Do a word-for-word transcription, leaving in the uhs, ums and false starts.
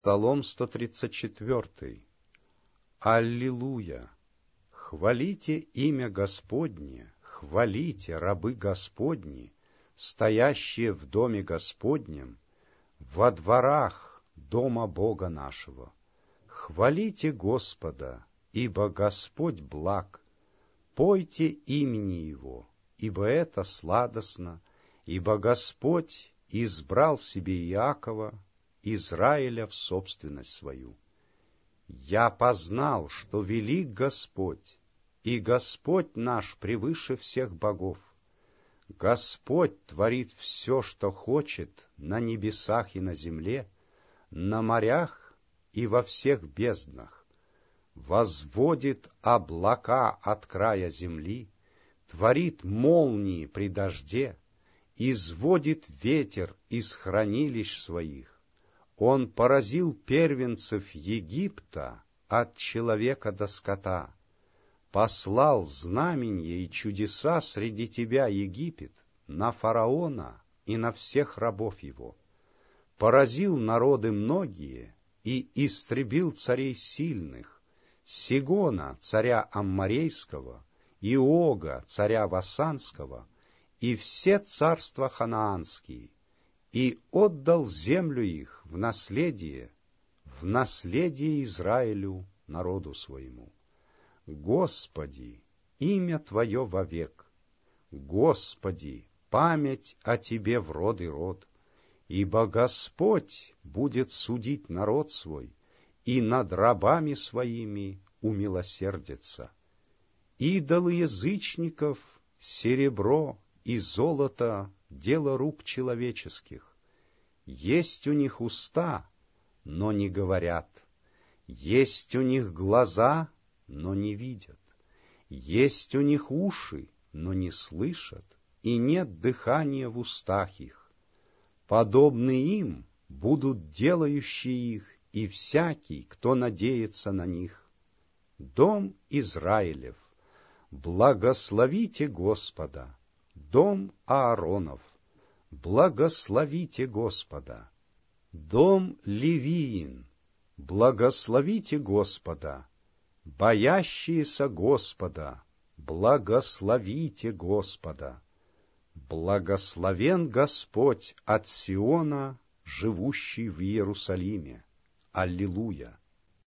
Псалом сто тридцать четыре. Аллилуйя! Хвалите имя Господне, хвалите, рабы Господни, стоящие в доме Господнем, во дворах дома Бога нашего. Хвалите Господа, ибо Господь благ, пойте имени Его, ибо это сладостно, ибо Господь избрал себе Иакова, Израиля в собственность свою. Я познал, что велик Господь, и Господь наш превыше всех богов. Господь творит все, что хочет, на небесах и на земле, на морях и во всех безднах. Возводит облака от края земли, творит молнии при дожде, изводит ветер из хранилищ своих. Он поразил первенцев Египта от человека до скота, послал знаменья и чудеса среди тебя, Египет, на фараона и на всех рабов его, поразил народы многие и истребил царей сильных, Сигона, царя Амморейского, и Ога, царя Васанского, и все царства ханаанские, и отдал землю их в наследие, в наследие Израилю, народу своему. Господи, имя Твое вовек, Господи, память о Тебе в род и род, ибо Господь будет судить народ свой, и над рабами своими умилосердится. Идолы язычников, серебро и золото — дело рук человеческих. Есть у них уста, но не говорят. Есть у них глаза, но не видят. Есть у них уши, но не слышат, и нет дыхания в устах их. Подобны им будут делающие их и всякий, кто надеется на них. Дом Израилев, благословите Господа. Дом Ааронов, благословите Господа. Дом Левиин, благословите Господа. Боящиеся Господа, благословите Господа. Благословен Господь от Сиона, живущий в Иерусалиме. Аллилуйя!